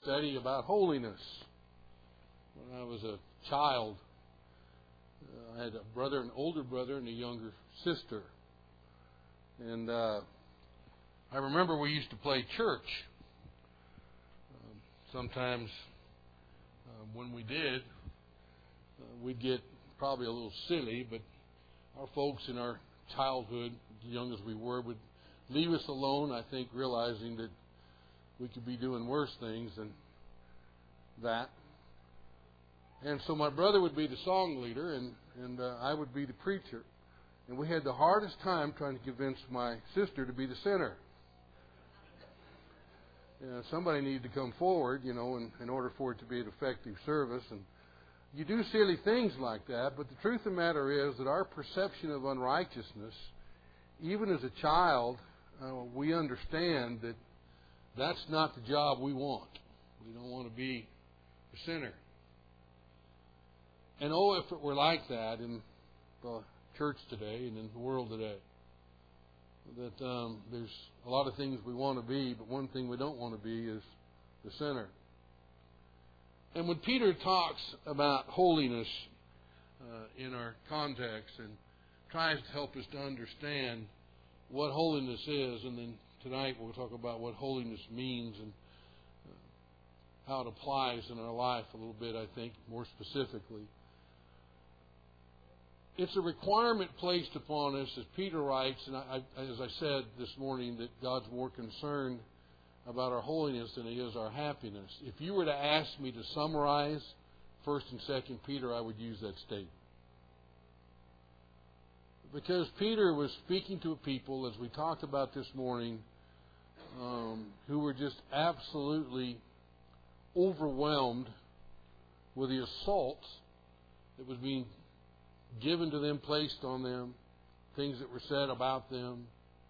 study about holiness. When I was a child, I had a brother, an older brother, and a younger sister. And I remember we used to play church. Sometimes when we did, we'd get probably a little silly, but our folks in our childhood, young as we were, would leave us alone, I think, realizing that we could be doing worse things than that. And so my brother would be the song leader, and I would be the preacher. And we had the hardest time trying to convince my sister to be the center. Somebody needed to come forward, in order for it to be an effective service. And you do silly things like that, but the truth of the matter is that our perception of unrighteousness, even as a child, we understand that that's not the job we want. We don't want to be the sinner. And if it were like that in the church today and in the world today, that there's a lot of things we want to be, but one thing we don't want to be is the sinner. And when Peter talks about holiness in our context and tries to help us to understand what holiness is, and then tonight we'll talk about what holiness means and how it applies in our life a little bit, I think, more specifically. It's a requirement placed upon us, as Peter writes, and as I said this morning, that God's more concerned about our holiness than He is our happiness. If you were to ask me to summarize 1 and 2 Peter, I would use that statement. Because Peter was speaking to a people, as we talked about this morning, who were just absolutely overwhelmed with the assault that was being given to them, placed on them, things that were said about them.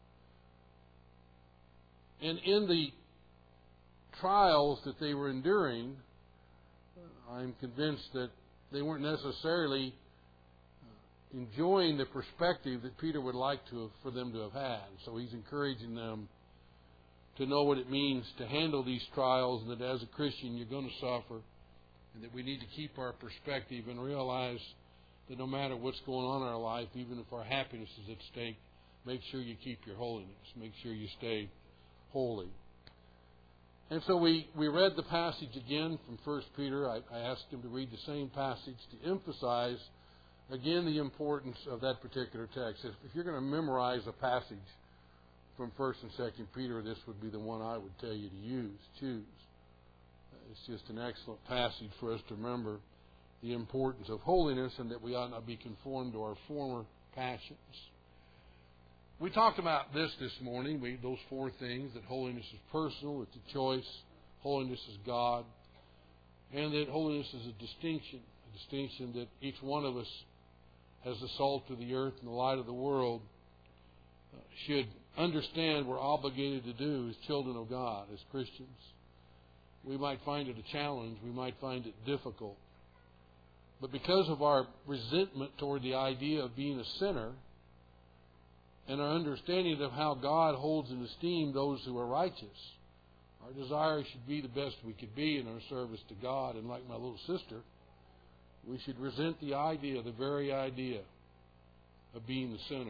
And in the trials that they were enduring, I'm convinced that they weren't necessarily enjoying the perspective that Peter would like for them to have had. So he's encouraging them to know what it means to handle these trials, and that as a Christian you're going to suffer, and that we need to keep our perspective and realize that no matter what's going on in our life, even if our happiness is at stake, make sure you keep your holiness. Make sure you stay holy. And so we read the passage again from 1 Peter. I asked him to read the same passage to emphasize, again, the importance of that particular text. If you're going to memorize a passage from 1 and 2 Peter, this would be the one I would tell you to choose. It's just an excellent passage for us to remember the importance of holiness, and that we ought not be conformed to our former passions. We talked about this morning, those four things: that holiness is personal, it's a choice, holiness is God, and that holiness is a distinction that each one of us, as the salt of the earth and the light of the world, should understand we're obligated to do as children of God, as Christians. We might find it a challenge, we might find it difficult, but because of our resentment toward the idea of being a sinner, and our understanding of how God holds in esteem those who are righteous, our desire should be the best we could be in our service to God. And like my little sister, we should resent the very idea of being the sinner.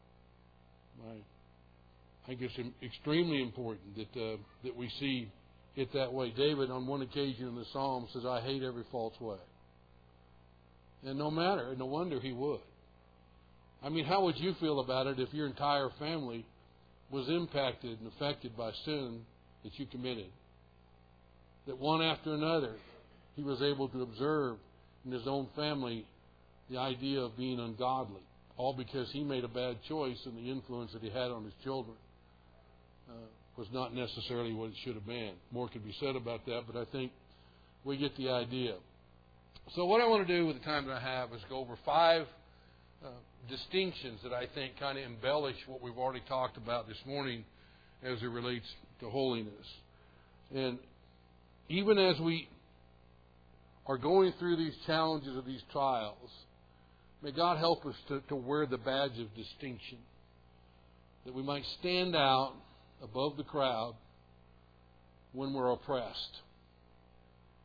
I think it's extremely important that we see it that way. David, on one occasion in the Psalm, says, "I hate every false way." And no wonder he would. I mean, how would you feel about it if your entire family was impacted and affected by sin that you committed? That one after another, he was able to observe in his own family the idea of being ungodly, all because he made a bad choice, and the influence that he had on his children was not necessarily what it should have been. More could be said about that, but I think we get the idea. So what I want to do with the time that I have is go over 5 distinctions that I think kind of embellish what we've already talked about this morning as it relates to holiness. And even as we are going through these challenges of these trials, may God help us to wear the badge of distinction, that we might stand out above the crowd when we're oppressed,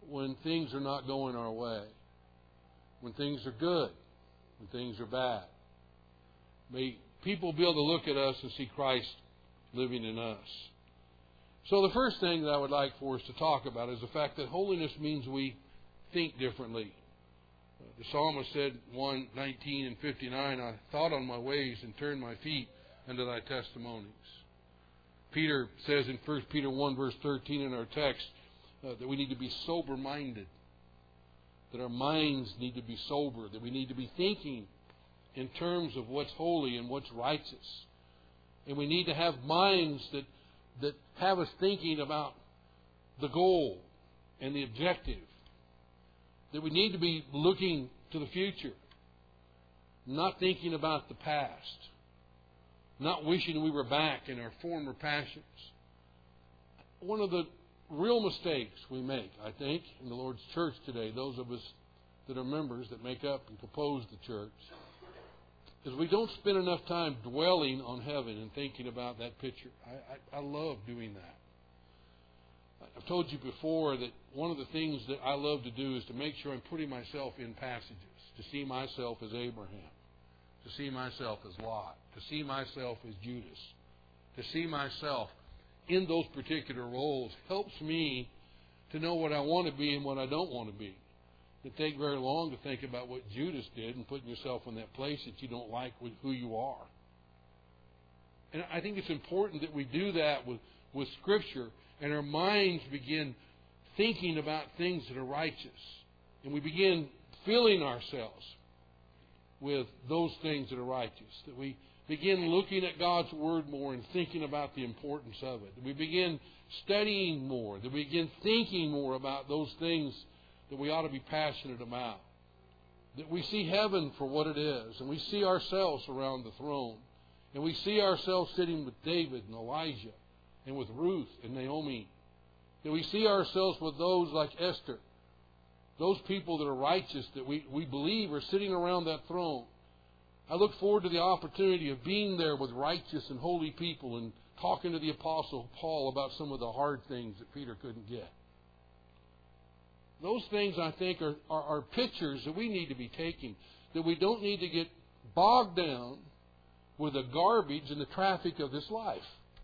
when things are not going our way, when things are good, when things are bad. May people be able to look at us and see Christ living in us. So the first thing that I would like for us to talk about is the fact that holiness means we think differently. The psalmist said, 1:19 and 59, I thought on my ways and turned my feet unto thy testimonies. Peter says in 1 Peter 1 verse 13 in our text that we need to be sober-minded, that our minds need to be sober, that we need to be thinking in terms of what's holy and what's righteous. And we need to have minds that have us thinking about the goal and the objective. That we need to be looking to the future, not thinking about the past, not wishing we were back in our former passions. One of the real mistakes we make, I think, in the Lord's church today, those of us that are members that make up and compose the church, is we don't spend enough time dwelling on heaven and thinking about that picture. I love doing that. I've told you before that one of the things that I love to do is to make sure I'm putting myself in passages, to see myself as Abraham, to see myself as Lot, to see myself as Judas, to see myself in those particular roles helps me to know what I want to be and what I don't want to be. It doesn't take very long to think about what Judas did and putting yourself in that place that you don't like with who you are. And I think it's important that we do that with Scripture, and our minds begin thinking about things that are righteous. And we begin filling ourselves with those things that are righteous. That we begin looking at God's Word more and thinking about the importance of it. That we begin studying more. That we begin thinking more about those things that we ought to be passionate about. That we see heaven for what it is. And we see ourselves around the throne. And we see ourselves sitting with David and Elijah and with Ruth and Naomi. That we see ourselves with those like Esther. Those people that are righteous that we believe are sitting around that throne. I look forward to the opportunity of being there with righteous and holy people and talking to the Apostle Paul about some of the hard things that Peter couldn't get. Those things, I think, are pictures that we need to be taking. That we don't need to get bogged down with the garbage and the traffic of this life.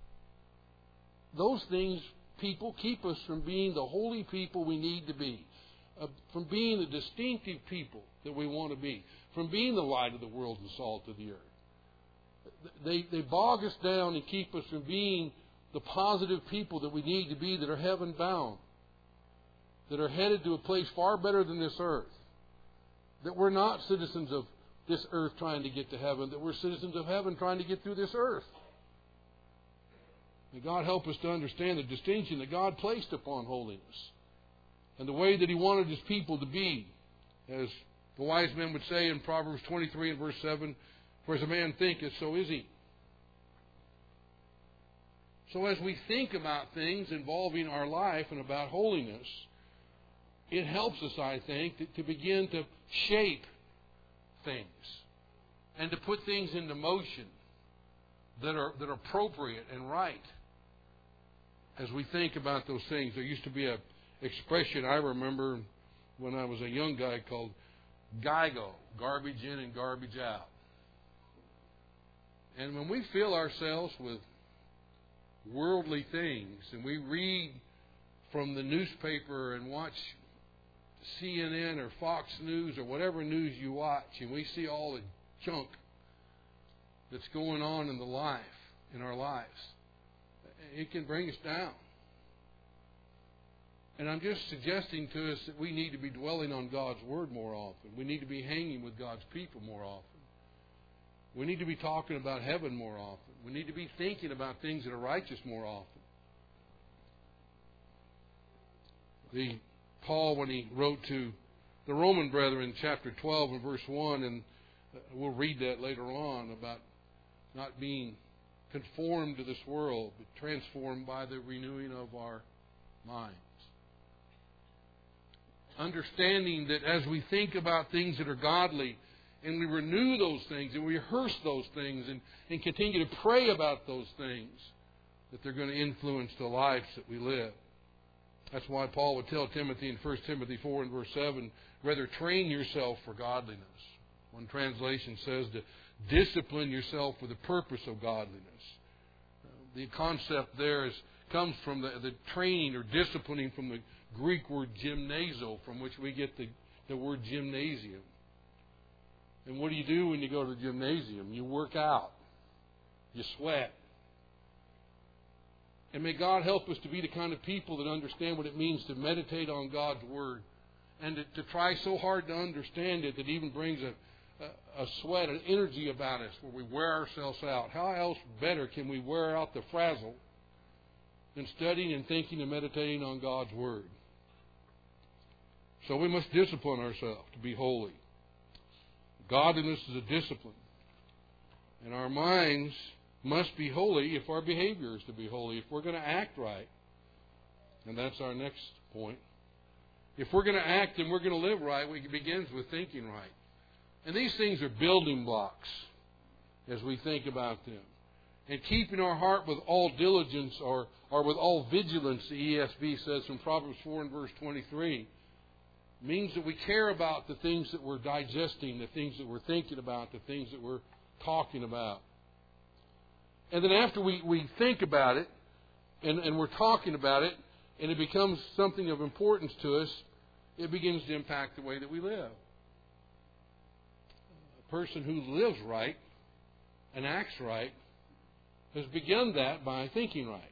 Those things, people, keep us from being the holy people we need to be. From being the distinctive people that we want to be. From being the light of the world and salt of the earth. They bog us down and keep us from being the positive people that we need to be, that are heaven bound. That are headed to a place far better than this earth. That we're not citizens of this earth trying to get to heaven. That we're citizens of heaven trying to get through this earth. May God help us to understand the distinction that God placed upon holiness. And the way that He wanted His people to be. As the wise men would say in Proverbs 23 and verse 7, for as a man thinketh, so is he. So as we think about things involving our life and about holiness, it helps us, I think, to begin to shape things and to put things into motion that are appropriate and right. As we think about those things, there used to be an expression I remember when I was a young guy called GIGO, garbage in and garbage out. And when we fill ourselves with worldly things and we read from the newspaper and watch CNN or Fox News or whatever news you watch, and we see all the junk that's going on in our lives, it can bring us down. And I'm just suggesting to us that we need to be dwelling on God's Word more often. We need to be hanging with God's people more often. We need to be talking about heaven more often. We need to be thinking about things that are righteous more often. Paul, when he wrote to the Roman brethren, chapter 12 and verse 1, and we'll read that later on, about not being conformed to this world, but transformed by the renewing of our minds. Understanding that as we think about things that are godly, and we renew those things, and we rehearse those things, and continue to pray about those things, that they're going to influence the lives that we live. That's why Paul would tell Timothy in 1 Timothy 4 and verse 7, rather train yourself for godliness. One translation says to discipline yourself for the purpose of godliness. The concept there comes from the training or disciplining from the Greek word gymnazo, from which we get the word gymnasium. And what do you do when you go to the gymnasium? You work out. You sweat. And may God help us to be the kind of people that understand what it means to meditate on God's Word and to try so hard to understand it that it even brings a sweat, an energy about us where we wear ourselves out. How else better can we wear out the frazzle than studying and thinking and meditating on God's Word? So we must discipline ourselves to be holy. Godliness is a discipline. And our minds must be holy if our behavior is to be holy, if we're going to act right. And that's our next point. If we're going to act and we're going to live right, it begins with thinking right. And these things are building blocks as we think about them. And keeping our heart with all diligence or with all vigilance, the ESV says from Proverbs 4 and verse 23, means that we care about the things that we're digesting, the things that we're thinking about, the things that we're talking about. And then after we think about it and we're talking about it and it becomes something of importance to us, it begins to impact the way that we live. A person who lives right and acts right has begun that by thinking right.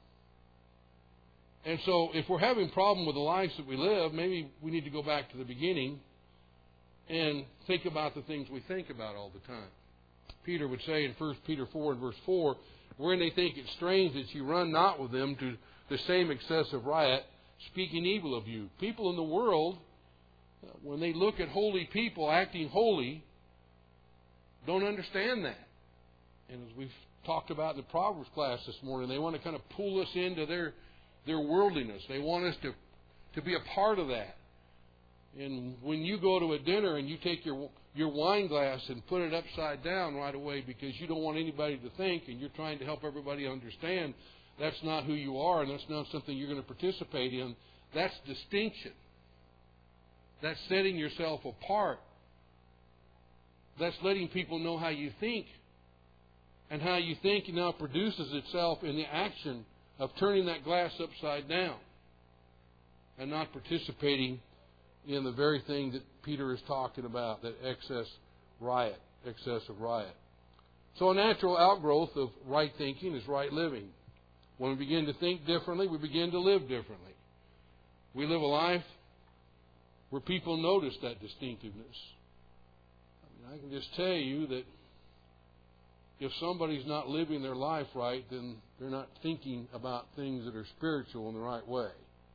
And so if we're having a problem with the lives that we live, maybe we need to go back to the beginning and think about the things we think about all the time. Peter would say in 1 Peter 4 and verse 4, wherein they think it strange that you run not with them to the same excessive riot, speaking evil of you. People in the world, when they look at holy people acting holy, don't understand that. And as we've talked about in the Proverbs class this morning, they want to kind of pull us into their worldliness. They want us to be a part of that. And when you go to a dinner and you take your wine glass and put it upside down right away because you don't want anybody to think and you're trying to help everybody understand, that's not who you are and that's not something you're going to participate in. That's distinction. That's setting yourself apart. That's letting people know how you think. And how you think now produces itself in the action of turning that glass upside down and not participating in the very thing that Peter is talking about, that excessive riot. So a natural outgrowth of right thinking is right living. When we begin to think differently, we begin to live differently. We live a life where people notice that distinctiveness. I can just tell you that if somebody's not living their life right, then they're not thinking about things that are spiritual in the right way.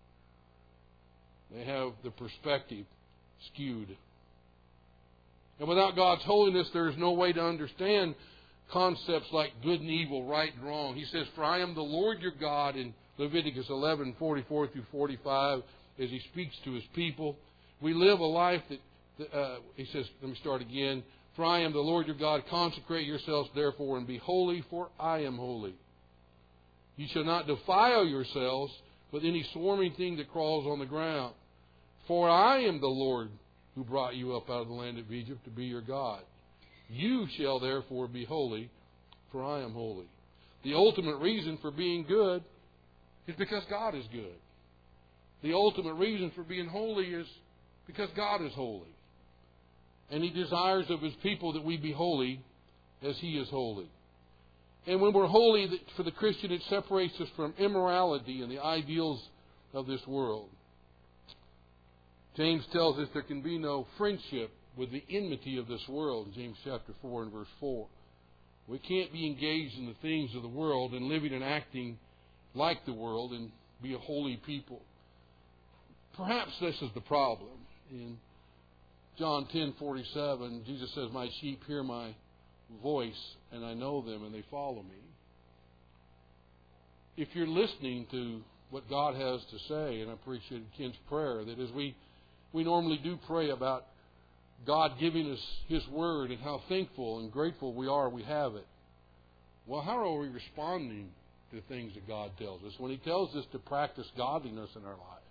They have the perspective skewed. And without God's holiness, there is no way to understand concepts like good and evil, right and wrong. He says, for I am the Lord your God in Leviticus 11:44 through 45 as he speaks to his people. We live a life that, he says, let me start again. For I am the Lord your God. Consecrate yourselves therefore and be holy, for I am holy. You shall not defile yourselves with any swarming thing that crawls on the ground. For I am the Lord who brought you up out of the land of Egypt to be your God. You shall therefore be holy, for I am holy. The ultimate reason for being good is because God is good. The ultimate reason for being holy is because God is holy. And He desires of His people that we be holy as He is holy. And when we're holy, for the Christian, it separates us from immorality and the ideals of this world. James tells us there can be no friendship with the enmity of this world, in James chapter 4 and verse 4. We can't be engaged in the things of the world and living and acting like the world and be a holy people. Perhaps this is the problem. In John 10:47, Jesus says, my sheep hear my voice, and I know them, and they follow me. If you're listening to what God has to say, and I appreciated Ken's prayer, that as we normally do pray about God giving us His Word and how thankful and grateful we are we have it. Well, how are we responding to things that God tells us? When He tells us to practice godliness in our life,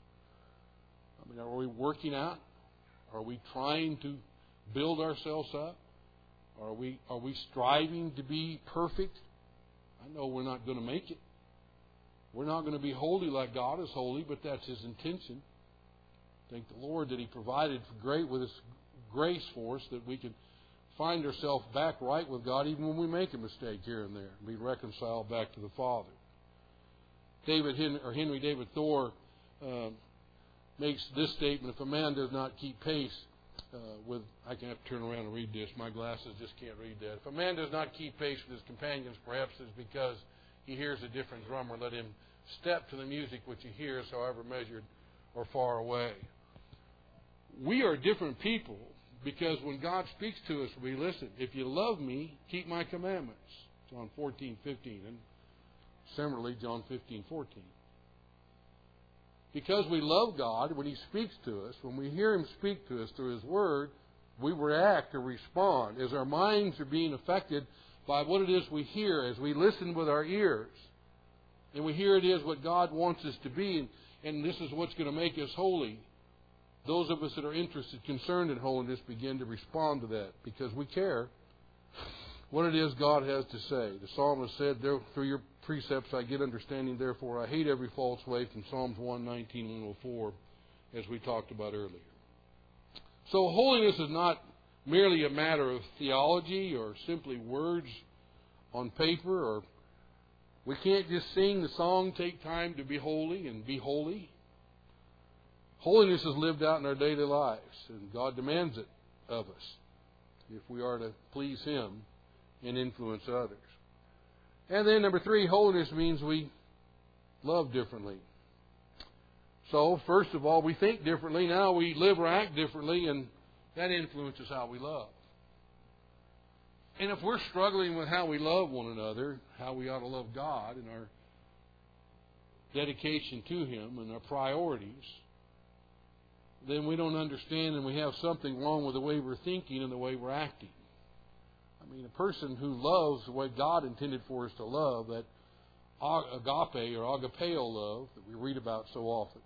I mean, are we working out? Are we trying to build ourselves up? Are we striving to be perfect? I know we're not going to make it. We're not going to be holy like God is holy, but that's His intention. Thank the Lord that He provided with His grace for us, that we can find ourselves back right with God even when we make a mistake here and there, and be reconciled back to the Father. Henry David Thoreau makes this statement: if a man does not keep pace I can have to turn around and read this. My glasses just can't read that. If a man does not keep pace with his companions, perhaps it's because he hears a different drummer. Let him step to the music which he hears, however measured or far away. We are different people because when God speaks to us, we listen. If you love me, keep my commandments. John 14:15, and similarly John 15:14. Because we love God, when He speaks to us, when we hear Him speak to us through His Word, we react or respond as our minds are being affected by what it is we hear as we listen with our ears. And we hear it is what God wants us to be, and this is what's going to make us holy. Those of us that are interested, concerned in holiness, begin to respond to that because we care what it is God has to say. The psalmist said, through your precepts I get understanding, therefore I hate every false way, from Psalms 119 and 104, as we talked about earlier. So holiness is not merely a matter of theology or simply words on paper, or we can't just sing the song, take time to be holy and be holy. Holiness is lived out in our daily lives, and God demands it of us if we are to please Him and influence others. And then number 3, holiness means we love differently. So, first of all, we think differently. Now we live or act differently, and that influences how we love. And if we're struggling with how we love one another, how we ought to love God and our dedication to Him and our priorities, then we don't understand, and we have something wrong with the way we're thinking and the way we're acting. I mean, a person who loves the way God intended for us to love, that agape or agapeo love that we read about so often.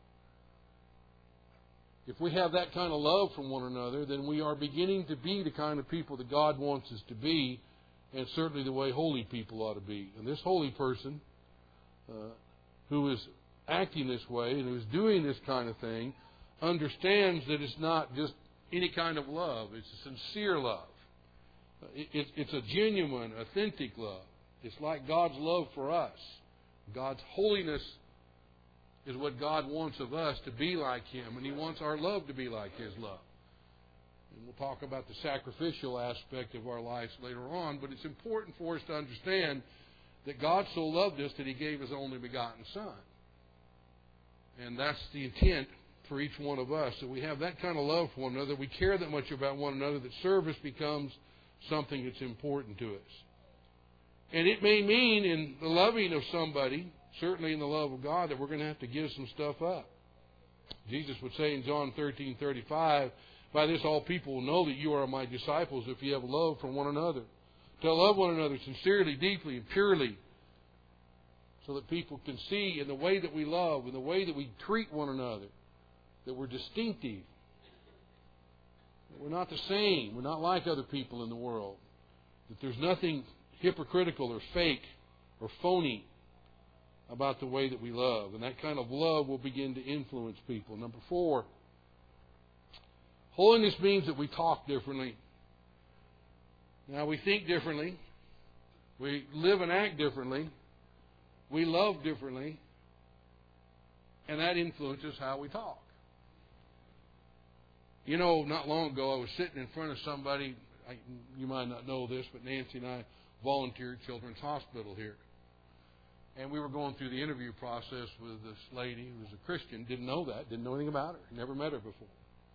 If we have that kind of love from one another, then we are beginning to be the kind of people that God wants us to be, and certainly the way holy people ought to be. And this holy person who is acting this way and who is doing this kind of thing understands that it's not just any kind of love. It's a sincere love. It's a genuine, authentic love. It's like God's love for us. God's holiness is what God wants of us, to be like Him, and He wants our love to be like His love. And we'll talk about the sacrificial aspect of our lives later on, but it's important for us to understand that God so loved us that He gave His only begotten Son. And that's the intent for each one of us, that we have that kind of love for one another, we care that much about one another, that service becomes something that's important to us. And it may mean in the loving of somebody, certainly in the love of God, that we're going to have to give some stuff up. Jesus would say in John 13:35, by this all people will know that you are my disciples if you have love for one another. To love one another sincerely, deeply, and purely, so that people can see in the way that we love, in the way that we treat one another, that we're distinctive. We're not the same. We're not like other people in the world. That there's nothing hypocritical or fake or phony about the way that we love. And that kind of love will begin to influence people. Number 4, holiness means that we talk differently. Now, we think differently. We live and act differently. We love differently. And that influences how we talk. You know, not long ago I was sitting in front of somebody, you might not know this, but Nancy and I volunteered at Children's Hospital here. And we were going through the interview process with this lady who was a Christian, didn't know that, didn't know anything about her, never met her before.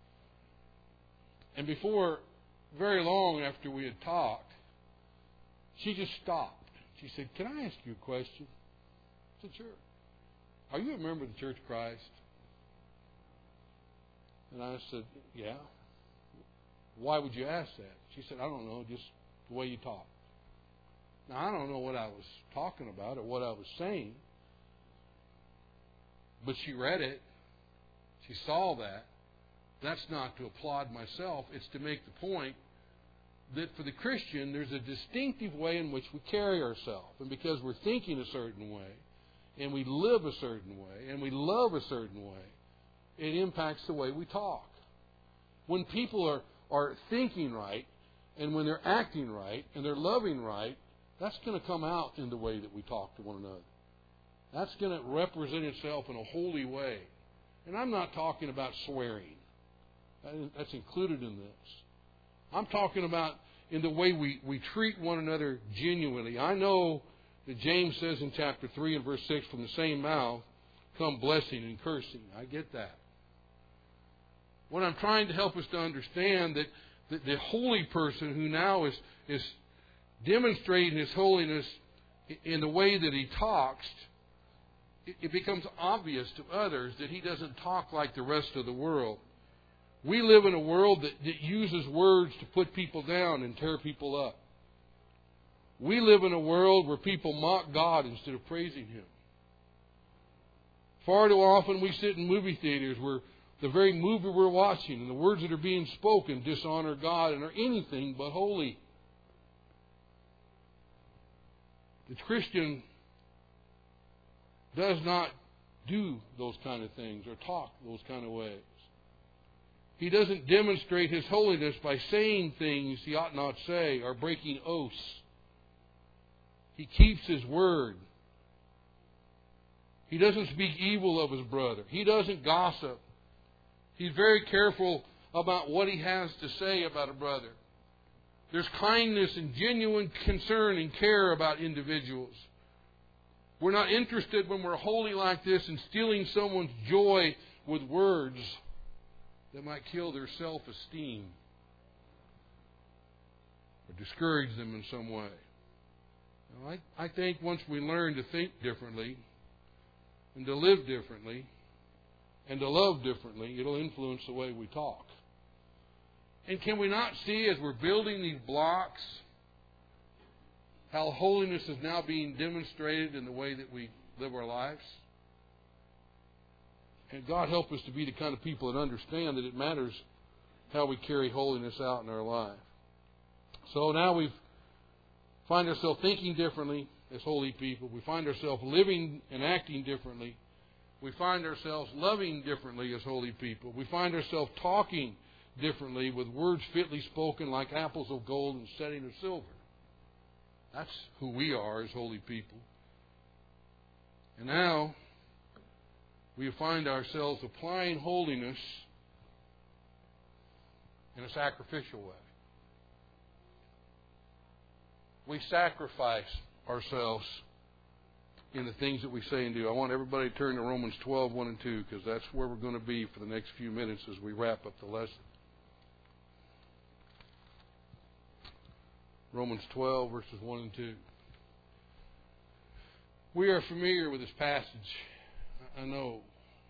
And before very long after we had talked, she just stopped. She said, "Can I ask you a question?" I said, "Sure." "Are you a member of the Church of Christ?" And I said, "Yeah." "Why would you ask that?" She said, "I don't know, just the way you talk." Now, I don't know what I was talking about or what I was saying, but she read it. She saw that. That's not to applaud myself. It's to make the point that for the Christian, there's a distinctive way in which we carry ourselves. And because we're thinking a certain way, and we live a certain way, and we love a certain way, it impacts the way we talk. When people are thinking right, and when they're acting right, and they're loving right, that's going to come out in the way that we talk to one another. That's going to represent itself in a holy way. And I'm not talking about swearing. That's included in this. I'm talking about in the way we treat one another genuinely. I know that James says in chapter 3 and verse 6, from the same mouth come blessing and cursing. I get that. What I'm trying to help us to understand that the holy person who now is demonstrating his holiness in the way that he talks, it becomes obvious to others that he doesn't talk like the rest of the world. We live in a world that uses words to put people down and tear people up. We live in a world where people mock God instead of praising Him. Far too often we sit in movie theaters where the very movie we're watching and the words that are being spoken dishonor God and are anything but holy. The Christian does not do those kind of things or talk those kind of ways. He doesn't demonstrate his holiness by saying things he ought not say or breaking oaths. He keeps his word. He doesn't speak evil of his brother. He doesn't gossip. He's very careful about what he has to say about a brother. There's kindness and genuine concern and care about individuals. We're not interested when we're holy like this in stealing someone's joy with words that might kill their self-esteem or discourage them in some way. Now, I think once we learn to think differently and to live differently and to love differently, it'll influence the way we talk. And can we not see as we're building these blocks how holiness is now being demonstrated in the way that we live our lives? And God help us to be the kind of people that understand that it matters how we carry holiness out in our life. So now we find ourselves thinking differently as holy people. We find ourselves living and acting differently. We find ourselves loving differently as holy people. We find ourselves talking differently with words fitly spoken like apples of gold and setting of silver. That's who we are as holy people. And now we find ourselves applying holiness in a sacrificial way. We sacrifice ourselves in the things that we say and do. I want everybody to turn to Romans 12, 1 and 2, because that's where we're going to be for the next few minutes as we wrap up the lesson. Romans 12, verses 1 and 2. We are familiar with this passage. I know.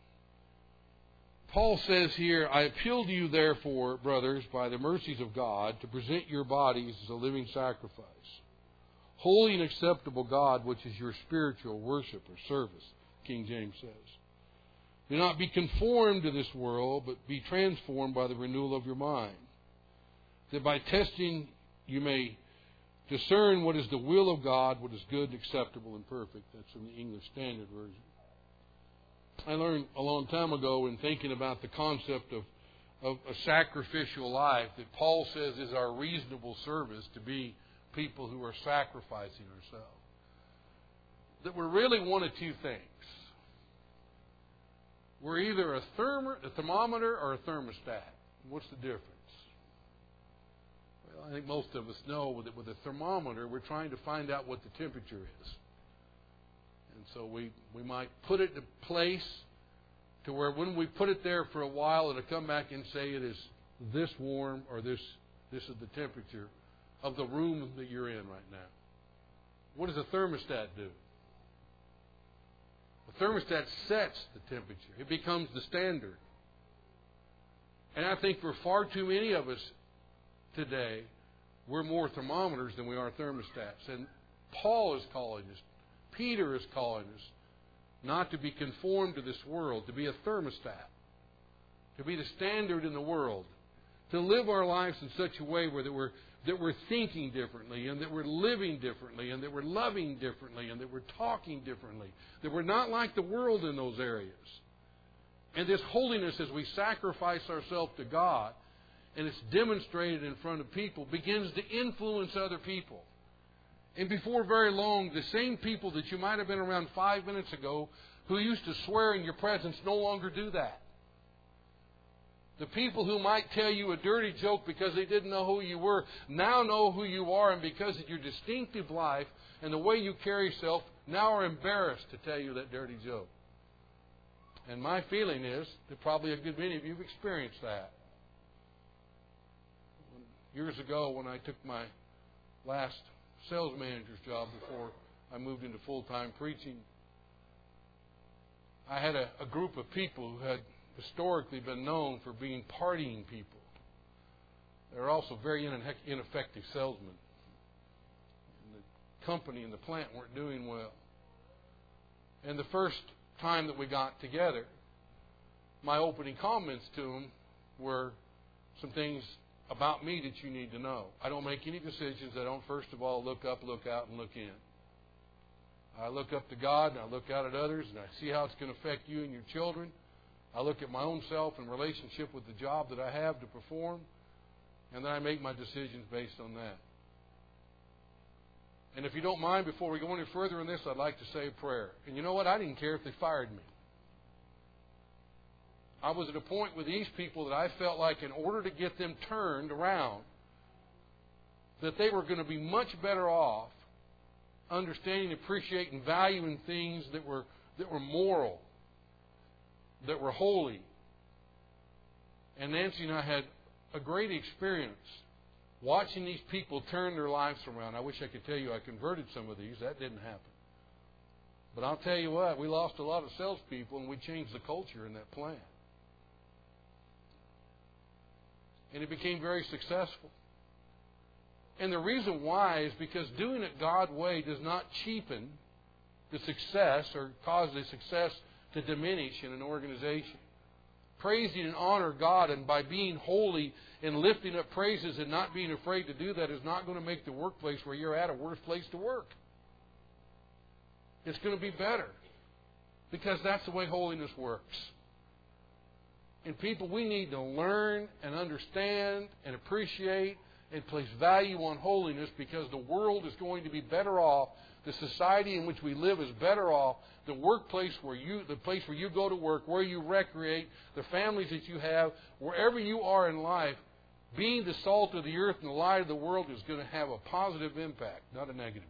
Paul says here, I appeal to you, therefore, brothers, by the mercies of God, to present your bodies as a living sacrifice, holy and acceptable God, which is your spiritual worship or service, King James says. Do not be conformed to this world, but be transformed by the renewal of your mind, that by testing you may discern what is the will of God, what is good, acceptable, and perfect. That's in the English Standard Version. I learned a long time ago in thinking about the concept of a sacrificial life that Paul says is our reasonable service to be people who are sacrificing ourselves. That we're really one of two things. We're either a thermometer or a thermostat. What's the difference? Well, I think most of us know that with a thermometer, we're trying to find out what the temperature is. And so we might put it in a place to where when we put it there for a while, it'll come back and say it is this warm or this is the temperature of the room that you're in right now. What does a thermostat do? A thermostat sets the temperature. It becomes the standard. And I think for far too many of us today, we're more thermometers than we are thermostats. And Paul is calling us, Peter is calling us, not to be conformed to this world, to be a thermostat, to be the standard in the world, to live our lives in such a way where that we're thinking differently, and that we're living differently, and that we're loving differently, and that we're talking differently, that we're not like the world in those areas. And this holiness, as we sacrifice ourselves to God, and it's demonstrated in front of people, begins to influence other people. And before very long, the same people that you might have been around 5 minutes ago who used to swear in your presence no longer do that. The people who might tell you a dirty joke because they didn't know who you were now know who you are, and because of your distinctive life and the way you carry yourself, now are embarrassed to tell you that dirty joke. And my feeling is that probably a good many of you have experienced that. Years ago, when I took my last sales manager's job before I moved into full-time preaching, I had a group of people who had historically been known for being partying people. They were also very ineffective salesmen. And the company and the plant weren't doing well. And the first time that we got together, my opening comments to them were some things about me that you need to know. I don't make any decisions. I don't, first of all, look up, look out, and look in. I look up to God, and I look out at others, and I see how it's going to affect you and your children. I look at my own self in relationship with the job that I have to perform, and then I make my decisions based on that. And if you don't mind, before we go any further in this, I'd like to say a prayer. And you know what? I didn't care if they fired me. I was at a point with these people that I felt like in order to get them turned around, that they were going to be much better off understanding, appreciating, valuing things that were moral, that were holy. And Nancy and I had a great experience watching these people turn their lives around. I wish I could tell you I converted some of these. That didn't happen. But I'll tell you what, we lost a lot of salespeople, and we changed the culture in that plant. And it became very successful. And the reason why is because doing it God's way does not cheapen the success or cause the success to diminish in an organization. Praising and honor God, and by being holy and lifting up praises and not being afraid to do that, is not going to make the workplace where you're at a worse place to work. It's going to be better, because that's the way holiness works. And people, we need to learn and understand and appreciate and place value on holiness, because the world is going to be better off. The society in which we live is better off. The workplace the place where you go to work, where you recreate, the families that you have, wherever you are in life, being the salt of the earth and the light of the world is going to have a positive impact, not a negative.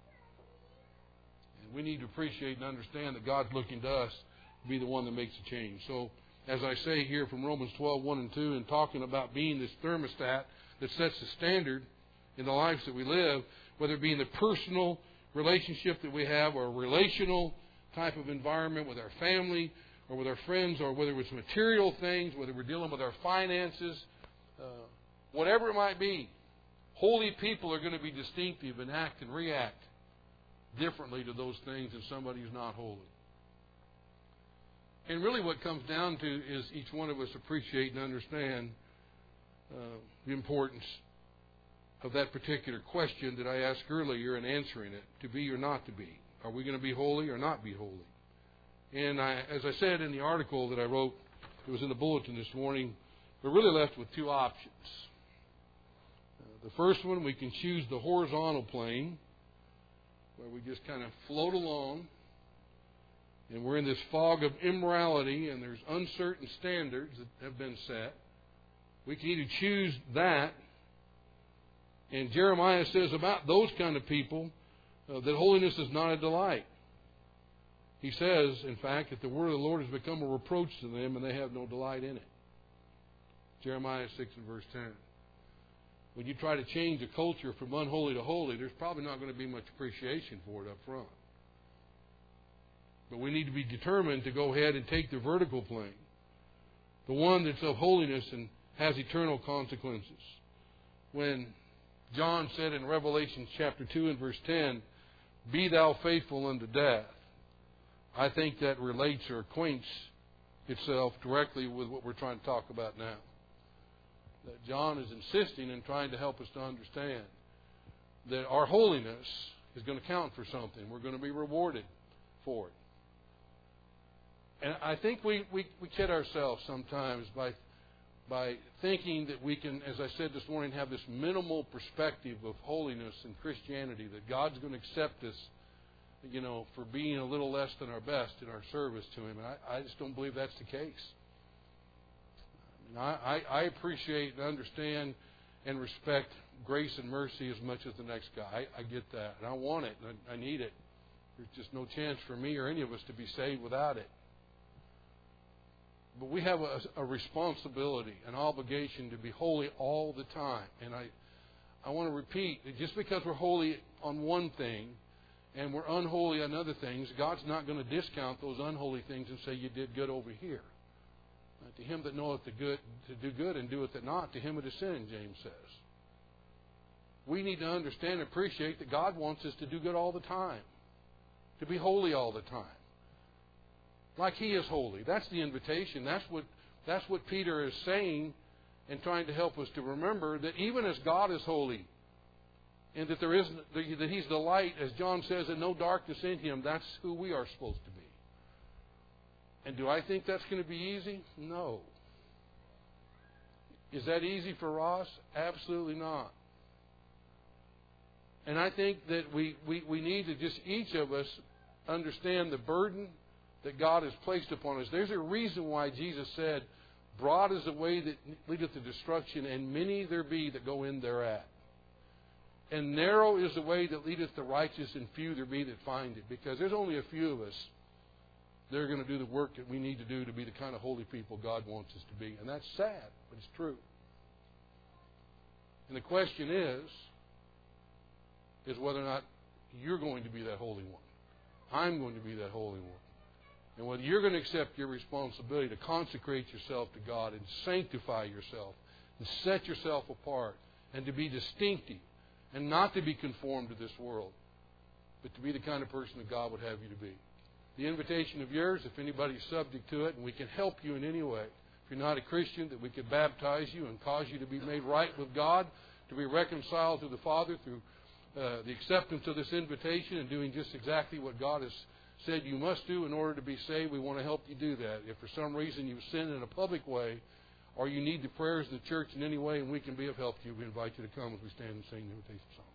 And we need to appreciate and understand that God's looking to us to be the one that makes a change. So, as I say here from Romans 12:1 and 2, and talking about being this thermostat that sets the standard in the lives that we live, whether it be in the personal relationship that we have, or a relational type of environment with our family or with our friends, or whether it's material things, whether we're dealing with our finances, whatever it might be, holy people are going to be distinctive and act and react differently to those things than somebody who's not holy. And really what it comes down to is each one of us appreciate and understand the importance of that particular question that I asked earlier, and answering it, to be or not to be. Are we going to be holy or not be holy? And as I said in the article that I wrote, it was in the bulletin this morning, we're really left with two options. The first one, we can choose the horizontal plane, where we just kind of float along, and we're in this fog of immorality, and there's uncertain standards that have been set. We can either choose that, and Jeremiah says about those kind of people that holiness is not a delight. He says, in fact, that the word of the Lord has become a reproach to them, and they have no delight in it. Jeremiah 6 and verse 10. When you try to change a culture from unholy to holy, there's probably not going to be much appreciation for it up front. But we need to be determined to go ahead and take the vertical plane, the one that's of holiness and has eternal consequences. When John said in Revelation chapter 2 and verse 10, "Be thou faithful unto death," I think that relates or acquaints itself directly with what we're trying to talk about now. That John is insisting and trying to help us to understand that our holiness is going to count for something. We're going to be rewarded for it. And I think we kid ourselves sometimes by thinking that we can, as I said this morning, have this minimal perspective of holiness in Christianity, that God's going to accept us, for being a little less than our best in our service to Him. And I just don't believe that's the case. I appreciate and understand and respect grace and mercy as much as the next guy. I get that. And I want it. And I need it. There's just no chance for me or any of us to be saved without it. But we have a responsibility, an obligation to be holy all the time. And I want to repeat that just because we're holy on one thing and we're unholy on other things, God's not going to discount those unholy things and say you did good over here. To him that knoweth the good to do good and doeth it not, to him it is sin, James says. We need to understand and appreciate that God wants us to do good all the time, to be holy all the time, like He is holy. That's the invitation. That's what Peter is saying and trying to help us to remember, that even as God is holy, and that that He's the light, as John says, and no darkness in Him, that's who we are supposed to be. And do I think that's going to be easy? No. Is that easy for Ross? Absolutely not. And I think that we need to just, each of us, understand the burden that God has placed upon us. There's a reason why Jesus said, broad is the way that leadeth to destruction, and many there be that go in thereat. And narrow is the way that leadeth to righteousness, and few there be that find it. Because there's only a few of us that are going to do the work that we need to do to be the kind of holy people God wants us to be. And that's sad, but it's true. And the question is whether or not you're going to be that holy one. I'm going to be that holy one. And whether you're going to accept your responsibility to consecrate yourself to God and sanctify yourself and set yourself apart and to be distinctive and not to be conformed to this world, but to be the kind of person that God would have you to be. The invitation of yours, if anybody's subject to it, and we can help you in any way. If you're not a Christian, that we could baptize you and cause you to be made right with God, to be reconciled to the Father through the acceptance of this invitation and doing just exactly what God has said you must do in order to be saved. We want to help you do that. If for some reason you've sinned in a public way, or you need the prayers of the church in any way and we can be of help to you, we invite you to come as we stand and sing the invitation song.